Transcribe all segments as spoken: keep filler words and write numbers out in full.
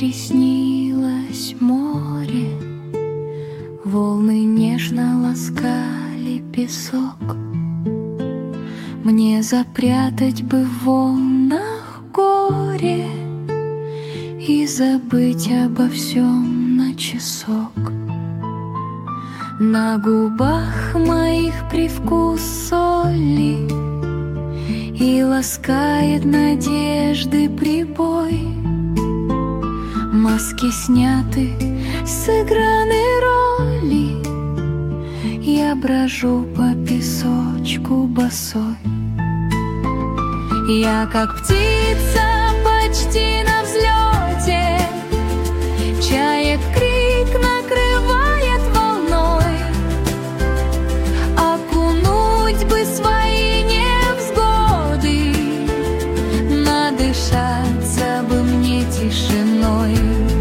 приснилось море, волны нежно ласкали песок. Мне запрятать бы в волнах горе и забыть обо всем на часок. На губах моих привкус соли, и ласкает надежды прибой. Маски сняты, сыграны роли, я брожу по песочку босой. Я как птица почти на взлете, чаек крик накрывает волной. Окунуть бы свои невзгоды, надышаться бы мне тишиной.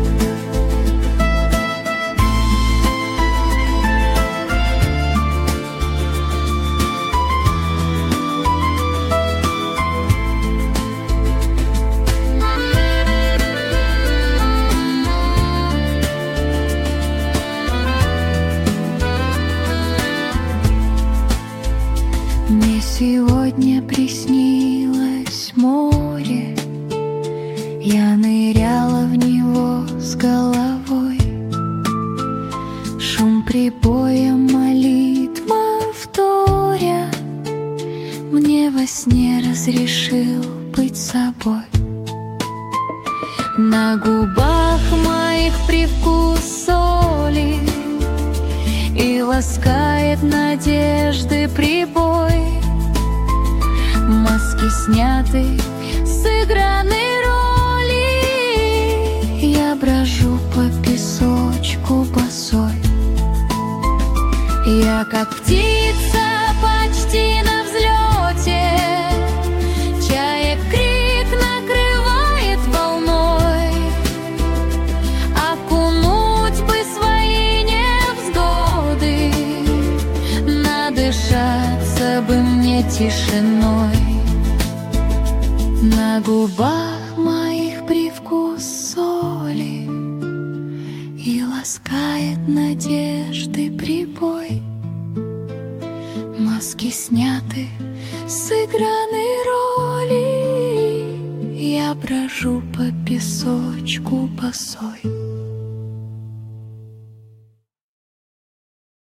Мне сегодня приснилось море, я ныряла в него с головой. Шум прибоя, молитва вторя, мне во сне разрешил быть собой. На губах моих привкус соли, и ласкает надежды прибой. Маски сняты, сыграны роли, я брожу по песочку босой. Я как птица почти на взлете, чаек крик накрывает волной. Окунуть бы свои невзгоды, надышаться бы мне тишиной. На губах моих привкус соли, и ласкает надежды прибой. Маски сняты, сыграны роли, я брожу по песочку босой.